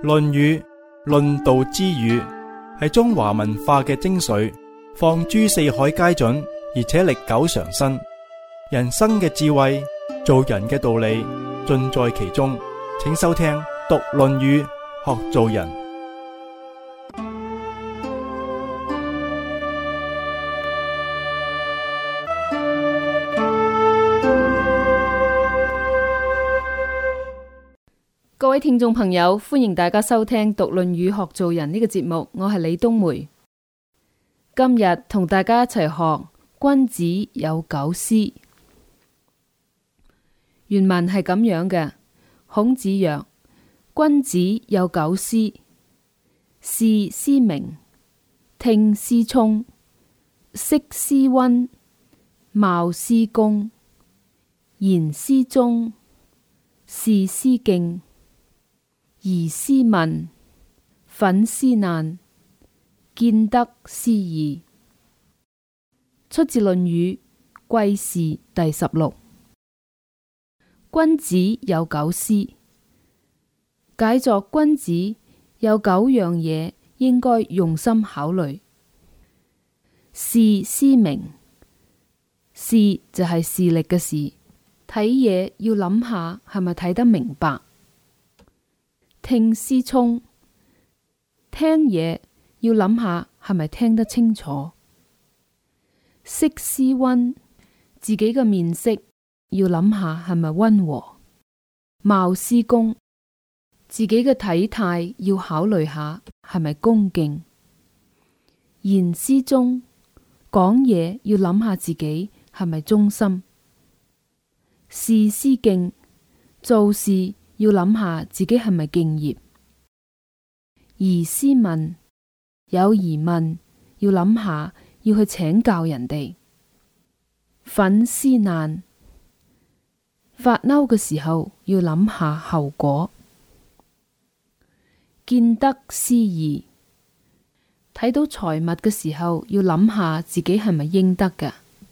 論語論道之語，係中華文化嘅精髓，放諸四海皆準，而且歷久常新。人生嘅智慧，做人嘅道理，盡在其中。請收聽讀論語，學做人。 各位聽眾朋友，歡迎大家收聽讀論語學做人呢個節目，我係李冬梅。今日同大家一齊學君子有九思。原文係咁樣嘅：孔子曰：君子有九思，視思明，聽思聰，色思溫，貌思恭，言思忠，事思敬，疑思問，忿思難，見得思義。出自《論語·季氏》第16。君子有九思，解作君子有九樣嘢應該用心考慮。視思明，視就係視力嘅視，睇嘢要諗下係咪睇得明白。聽思聰，聽嘢要諗下係咪聽得清楚。色思溫，自己嘅面色要諗下係咪溫和。貌思恭，自己嘅體態要考慮下係咪恭敬。言思忠，講嘢要諗下自己係咪忠心。事思敬，做事要諗下自己係咪敬業。疑思問，有疑問要諗下要去請教人哋。忿思難，發嬲嘅時候要諗下後果。見得思義，睇到財物嘅時候要諗下自己係咪應得嘅。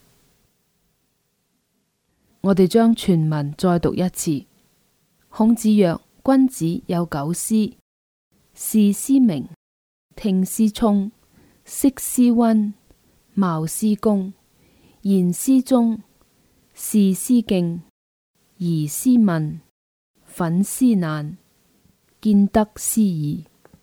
我哋將全文再讀一次。孔子曰：君子有九思，視思明，聽思聰，色思溫，貌思恭，言思忠，事思敬，疑思問，忿思難，見得思義。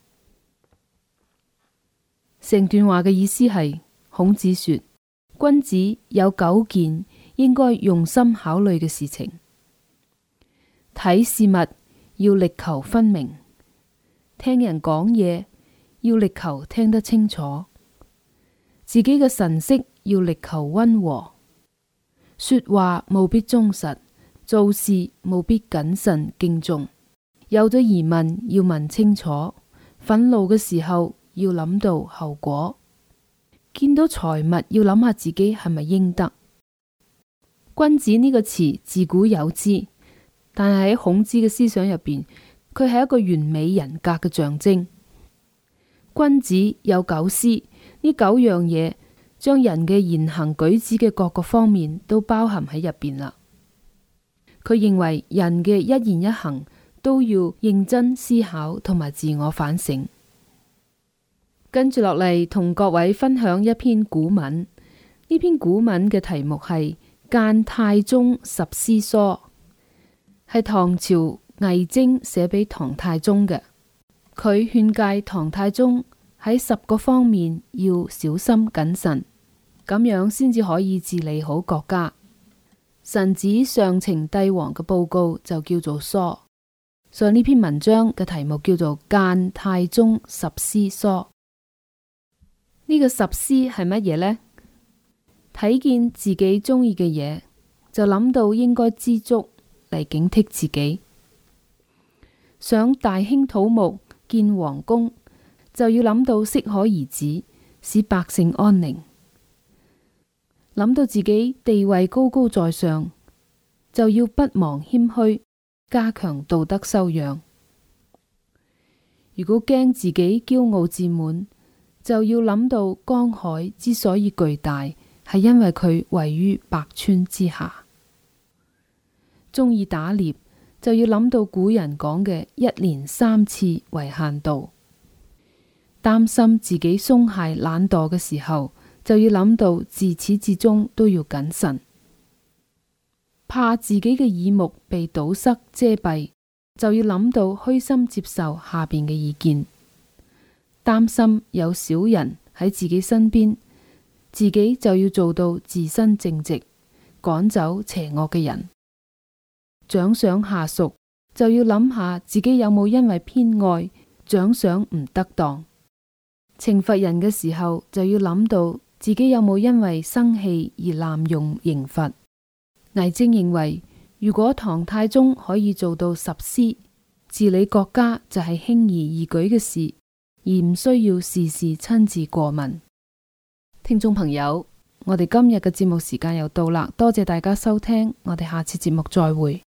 成段話嘅意思係，孔子說，君子有九件應該用心考慮嘅事情。睇事物要力求分明，聽人講嘢要力求聽得清楚，自己嘅神色要力求溫和，說話務必忠實，做事務必謹慎敬重。有咗疑問要問清楚，憤怒嘅時候要諗到後果，見到財物要諗下自己係咪應得。君子呢個詞自古有之，但係喺孔子嘅思想入邊，佢係一個完美人格嘅象徵。君子有九思，呢九樣嘢將人嘅言行舉止嘅各個方面都包含喺入邊啦。佢認為人嘅一言一行都要認真思考同埋自我反省。跟住落嚟，同各位分享一篇古文。呢篇古文嘅題目係《諫太宗十思疏》，係唐朝魏徵寫俾唐太宗嘅。佢勸誡唐太宗喺10個方面要小心謹慎，咁樣先至可以治理好國家。臣子上呈帝王嘅報告就叫做疏，所以呢篇文章嘅題目叫做《諫太宗十思疏》。呢個十思係乜嘢呢？睇見自己中意嘅嘢，就諗到應該知足嚟警惕自己。想大興土木建皇宮，就要諗到適可而止，使百姓安寧。諗到自己地位高高在上，就要不忘謙虛，加強道德修養。如果驚自己驕傲自滿，就要諗到江海之所以巨大，係因為佢位於百川之下。中意打獵， 就要諗到古人講嘅1年3次為限度；擔心自己鬆懈懶惰嘅時候，就要諗到自始至終都要謹慎；怕自己嘅耳目被堵塞遮蔽，就要諗到虛心接受下邊嘅意見；擔心有小人喺自己身邊，自己就要做到自身正直，趕走邪惡嘅人；獎賞下屬，就要諗下自己有冇因為偏愛獎賞唔得當；懲罰人嘅時候，就要諗到自己有冇因為生氣而濫用刑罰。魏徵認為，如果唐太宗可以做到十思，治理國家就係輕而易舉嘅事，而唔需要事事親自過問。聽眾朋友，我哋今日嘅節目時間又到啦，多謝大家收聽，我哋下次節目再會。